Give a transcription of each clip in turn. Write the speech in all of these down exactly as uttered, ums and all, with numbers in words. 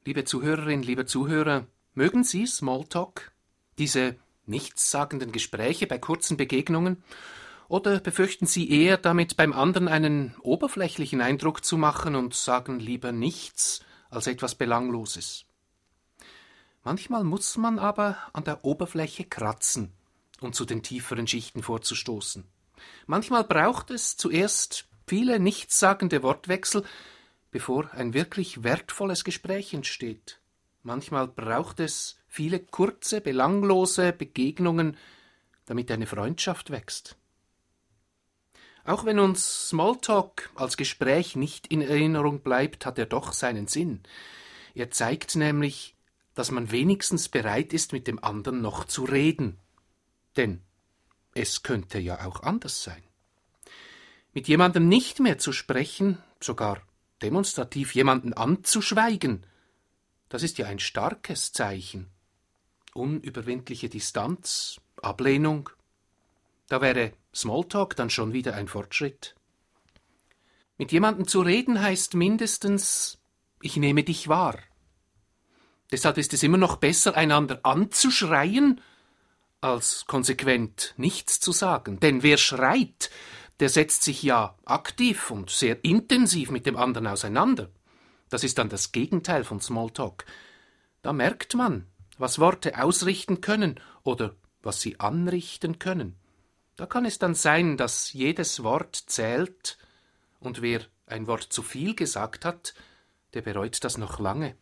Liebe Zuhörerin, lieber Zuhörer, mögen Sie Smalltalk, diese nichtssagenden Gespräche bei kurzen Begegnungen, oder befürchten Sie eher damit, beim anderen einen oberflächlichen Eindruck zu machen und sagen lieber nichts als etwas Belangloses? Manchmal muss man aber an der Oberfläche kratzen, um zu den tieferen Schichten vorzustoßen. Manchmal braucht es zuerst viele nichtssagende Wortwechsel, bevor ein wirklich wertvolles Gespräch entsteht. Manchmal braucht es viele kurze, belanglose Begegnungen, damit eine Freundschaft wächst. Auch wenn uns Smalltalk als Gespräch nicht in Erinnerung bleibt, hat er doch seinen Sinn. Er zeigt nämlich, dass man wenigstens bereit ist, mit dem anderen noch zu reden. Denn es könnte ja auch anders sein. Mit jemandem nicht mehr zu sprechen, sogar demonstrativ jemanden anzuschweigen, das ist ja ein starkes Zeichen. Unüberwindliche Distanz, Ablehnung, da wäre Smalltalk dann schon wieder ein Fortschritt. Mit jemandem zu reden heißt mindestens, ich nehme dich wahr. Deshalb ist es immer noch besser, einander anzuschreien, als konsequent nichts zu sagen. Denn wer schreit, der setzt sich ja aktiv und sehr intensiv mit dem anderen auseinander. Das ist dann das Gegenteil von Smalltalk. Da merkt man, was Worte ausrichten können oder was sie anrichten können. Da kann es dann sein, dass jedes Wort zählt und wer ein Wort zu viel gesagt hat, der bereut das noch lange.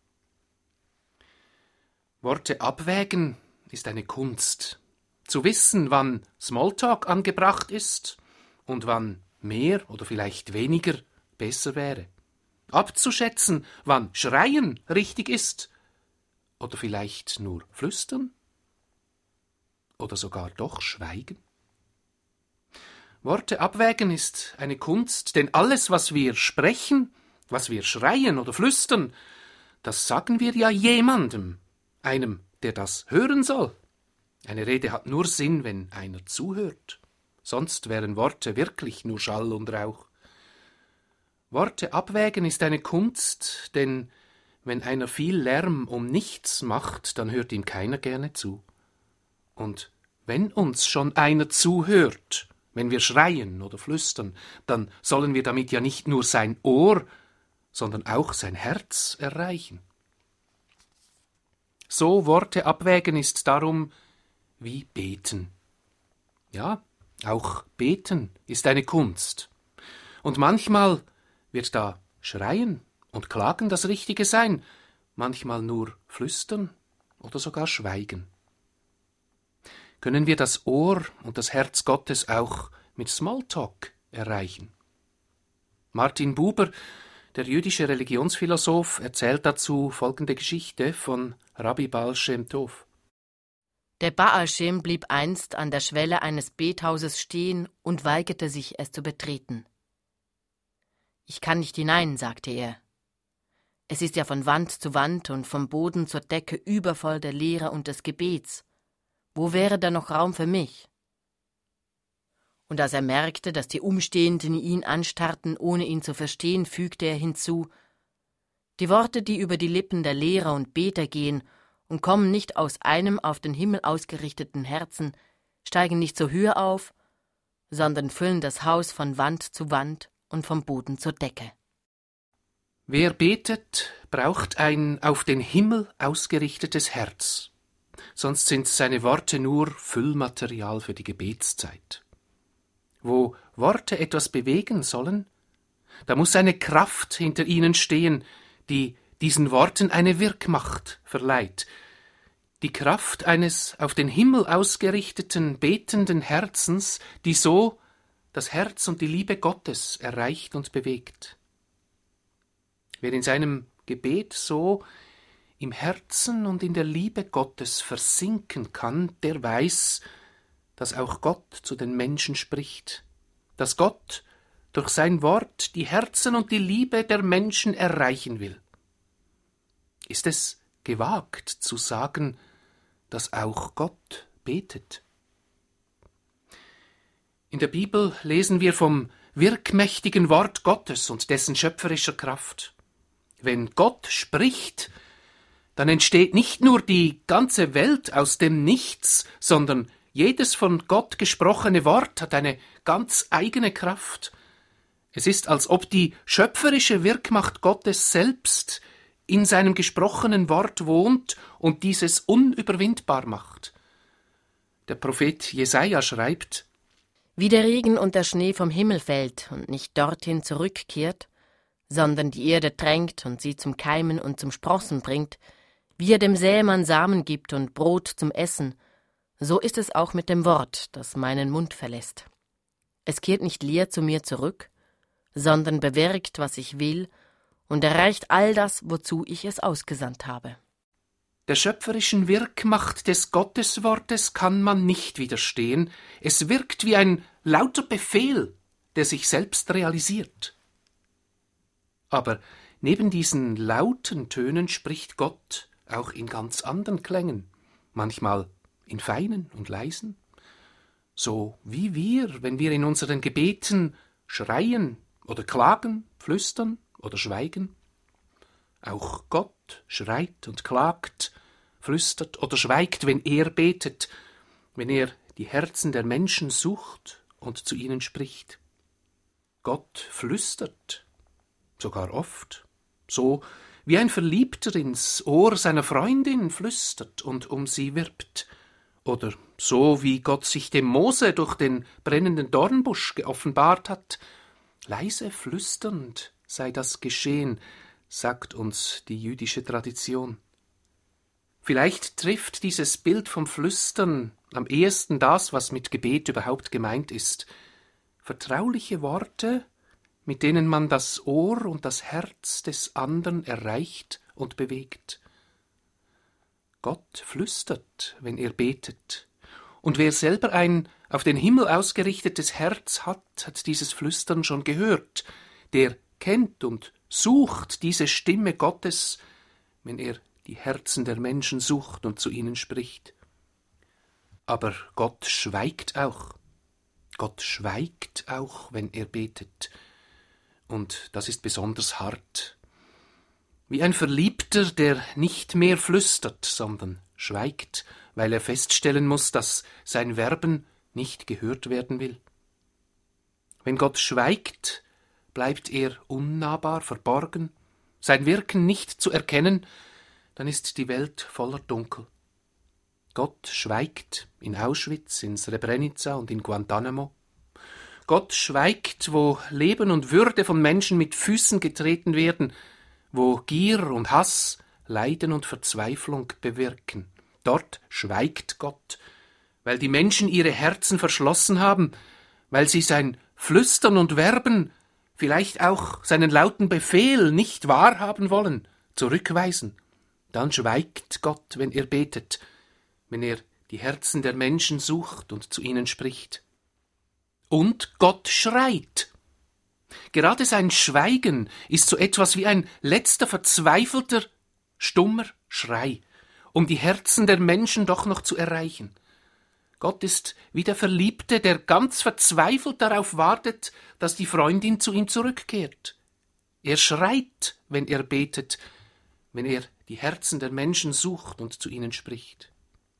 Worte abwägen ist eine Kunst. Zu wissen, wann Smalltalk angebracht ist und wann mehr oder vielleicht weniger besser wäre. Abzuschätzen, wann Schreien richtig ist oder vielleicht nur Flüstern oder sogar doch Schweigen. Worte abwägen ist eine Kunst, denn alles, was wir sprechen, was wir schreien oder flüstern, das sagen wir ja jemandem, einem, der das hören soll. Eine Rede hat nur Sinn, wenn einer zuhört. Sonst wären Worte wirklich nur Schall und Rauch. Worte abwägen ist eine Kunst, denn wenn einer viel Lärm um nichts macht, dann hört ihm keiner gerne zu. Und wenn uns schon einer zuhört, wenn wir schreien oder flüstern, dann sollen wir damit ja nicht nur sein Ohr, sondern auch sein Herz erreichen. So Worte abwägen ist darum wie beten. Ja, auch beten ist eine Kunst. Und manchmal wird da Schreien und Klagen das Richtige sein, manchmal nur Flüstern oder sogar Schweigen. Können wir das Ohr und das Herz Gottes auch mit Smalltalk erreichen? Martin Buber, der jüdische Religionsphilosoph, erzählt dazu folgende Geschichte von Rabbi Baal Shem Tov. Der Baal Shem blieb einst an der Schwelle eines Bethauses stehen und weigerte sich, es zu betreten. »Ich kann nicht hinein«, sagte er. »Es ist ja von Wand zu Wand und vom Boden zur Decke übervoll der Lehre und des Gebets. Wo wäre da noch Raum für mich?« Und als er merkte, dass die Umstehenden ihn anstarrten, ohne ihn zu verstehen, fügte er hinzu: »Die Worte, die über die Lippen der Lehrer und Beter gehen und kommen nicht aus einem auf den Himmel ausgerichteten Herzen, steigen nicht zur Höhe auf, sondern füllen das Haus von Wand zu Wand und vom Boden zur Decke.« Wer betet, braucht ein auf den Himmel ausgerichtetes Herz. Sonst sind seine Worte nur Füllmaterial für die Gebetszeit. Wo Worte etwas bewegen sollen, da muss eine Kraft hinter ihnen stehen, die diesen Worten eine Wirkmacht verleiht. Die Kraft eines auf den Himmel ausgerichteten, betenden Herzens, die so das Herz und die Liebe Gottes erreicht und bewegt. Wer in seinem Gebet so im Herzen und in der Liebe Gottes versinken kann, der weiß, dass auch Gott zu den Menschen spricht, dass Gott durch sein Wort die Herzen und die Liebe der Menschen erreichen will. Ist es gewagt zu sagen, dass auch Gott betet? In der Bibel lesen wir vom wirkmächtigen Wort Gottes und dessen schöpferischer Kraft. Wenn Gott spricht, dann entsteht nicht nur die ganze Welt aus dem Nichts, sondern jedes von Gott gesprochene Wort hat eine ganz eigene Kraft. Es ist, als ob die schöpferische Wirkmacht Gottes selbst in seinem gesprochenen Wort wohnt und dieses unüberwindbar macht. Der Prophet Jesaja schreibt: Wie der Regen und der Schnee vom Himmel fällt und nicht dorthin zurückkehrt, sondern die Erde tränkt und sie zum Keimen und zum Sprossen bringt, wie er dem Sämann Samen gibt und Brot zum Essen, so ist es auch mit dem Wort, das meinen Mund verlässt. Es kehrt nicht leer zu mir zurück, sondern bewirkt, was ich will, und erreicht all das, wozu ich es ausgesandt habe. Der schöpferischen Wirkmacht des Gotteswortes kann man nicht widerstehen. Es wirkt wie ein lauter Befehl, der sich selbst realisiert. Aber neben diesen lauten Tönen spricht Gott auch in ganz anderen Klängen, manchmal in feinen und leisen, so wie wir, wenn wir in unseren Gebeten schreien oder klagen, flüstern oder schweigen. Auch Gott schreit und klagt, flüstert oder schweigt, wenn er betet, wenn er die Herzen der Menschen sucht und zu ihnen spricht. Gott flüstert, sogar oft, so wie ein Verliebter ins Ohr seiner Freundin flüstert und um sie wirbt, oder so wie Gott sich dem Mose durch den brennenden Dornbusch geoffenbart hat. Leise flüsternd sei das geschehen, sagt uns die jüdische Tradition. Vielleicht trifft dieses Bild vom Flüstern am ehesten das, was mit Gebet überhaupt gemeint ist. Vertrauliche Worte, mit denen man das Ohr und das Herz des anderen erreicht und bewegt. Gott flüstert, wenn er betet. Und wer selber ein auf den Himmel ausgerichtetes Herz hat, hat dieses Flüstern schon gehört. Der kennt und sucht diese Stimme Gottes, wenn er die Herzen der Menschen sucht und zu ihnen spricht. Aber Gott schweigt auch. Gott schweigt auch, wenn er betet. Und das ist besonders hart. Wie ein Verliebter, der nicht mehr flüstert, sondern schweigt, weil er feststellen muss, dass sein Werben nicht gehört werden will. Wenn Gott schweigt, bleibt er unnahbar, verborgen, sein Wirken nicht zu erkennen, dann ist die Welt voller Dunkel. Gott schweigt in Auschwitz, in Srebrenica und in Guantanamo. Gott schweigt, wo Leben und Würde von Menschen mit Füßen getreten werden, wo Gier und Hass, Leiden und Verzweiflung bewirken. Dort schweigt Gott, weil die Menschen ihre Herzen verschlossen haben, weil sie sein Flüstern und Werben, vielleicht auch seinen lauten Befehl nicht wahrhaben wollen, zurückweisen. Dann schweigt Gott, wenn er betet, wenn er die Herzen der Menschen sucht und zu ihnen spricht. Und Gott schreit. Gerade sein Schweigen ist so etwas wie ein letzter verzweifelter, stummer Schrei, um die Herzen der Menschen doch noch zu erreichen. Gott ist wie der Verliebte, der ganz verzweifelt darauf wartet, dass die Freundin zu ihm zurückkehrt. Er schreit, wenn er betet, wenn er die Herzen der Menschen sucht und zu ihnen spricht.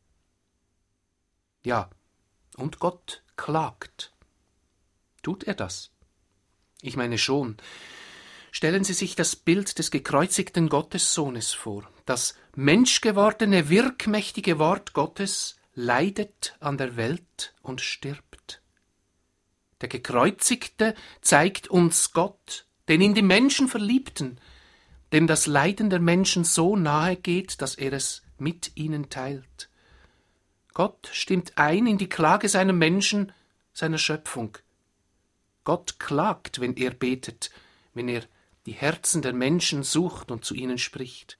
Ja, und Gott klagt. Tut er das? Ich meine schon. Stellen Sie sich das Bild des gekreuzigten Gottessohnes vor. Das menschgewordene, wirkmächtige Wort Gottes leidet an der Welt und stirbt. Der Gekreuzigte zeigt uns Gott, den in die Menschen Verliebten, dem das Leiden der Menschen so nahe geht, dass er es mit ihnen teilt. Gott stimmt ein in die Klage seiner Menschen, seiner Schöpfung. Gott klagt, wenn er betet, wenn er die Herzen der Menschen sucht und zu ihnen spricht.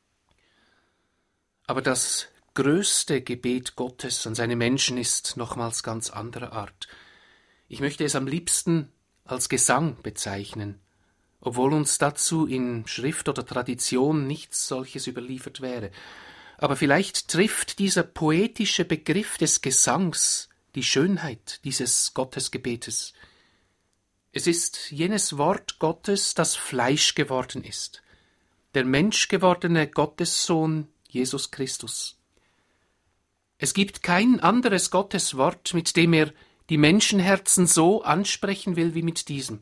Aber das größte Gebet Gottes an seine Menschen ist nochmals ganz anderer Art. Ich möchte es am liebsten als Gesang bezeichnen, obwohl uns dazu in Schrift oder Tradition nichts solches überliefert wäre. Aber vielleicht trifft dieser poetische Begriff des Gesangs die Schönheit dieses Gottesgebetes. Es ist jenes Wort Gottes, das Fleisch geworden ist. der menschgewordene Gottessohn Jesus Christus. Es gibt kein anderes Gotteswort, mit dem er die Menschenherzen so ansprechen will wie mit diesem.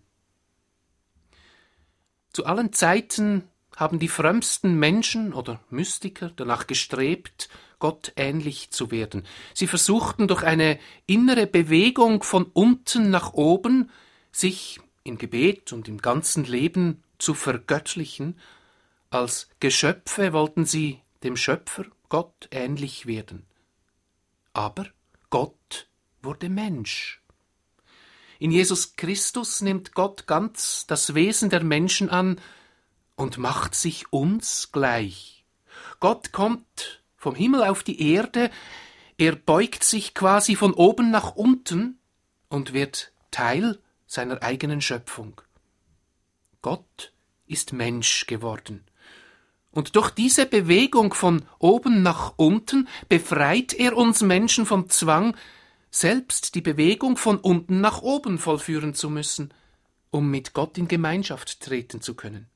Zu allen Zeiten haben die frömmsten Menschen oder Mystiker danach gestrebt, Gott ähnlich zu werden. Sie versuchten durch eine innere Bewegung von unten nach oben, sich im Gebet und im ganzen Leben zu vergöttlichen. Als Geschöpfe wollten sie dem Schöpfer Gott ähnlich werden. Aber Gott wurde Mensch. In Jesus Christus nimmt Gott ganz das Wesen der Menschen an und macht sich uns gleich. Gott kommt vom Himmel auf die Erde, er beugt sich quasi von oben nach unten und wird Teil seiner eigenen Schöpfung. Gott ist Mensch geworden. Und durch diese Bewegung von oben nach unten befreit er uns Menschen vom Zwang, selbst die Bewegung von unten nach oben vollführen zu müssen, um mit Gott in Gemeinschaft treten zu können.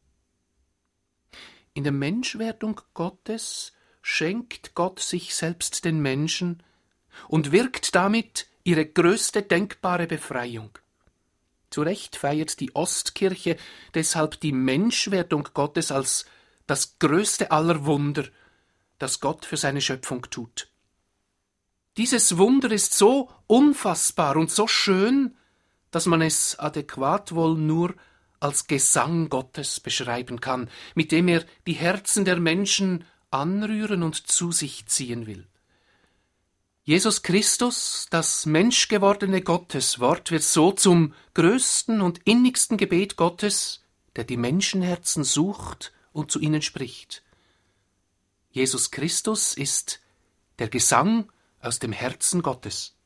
In der Menschwerdung Gottes schenkt Gott sich selbst den Menschen und wirkt damit ihre größte denkbare Befreiung. Zu Recht feiert die Ostkirche deshalb die Menschwerdung Gottes als das größte aller Wunder, das Gott für seine Schöpfung tut. Dieses Wunder ist so unfassbar und so schön, dass man es adäquat wohl nur als Gesang Gottes beschreiben kann, mit dem er die Herzen der Menschen anrühren und zu sich ziehen will. Jesus Christus, das menschgewordene Gotteswort, wird so zum größten und innigsten Gebet Gottes, der die Menschenherzen sucht und zu ihnen spricht. Jesus Christus ist der Gesang aus dem Herzen Gottes.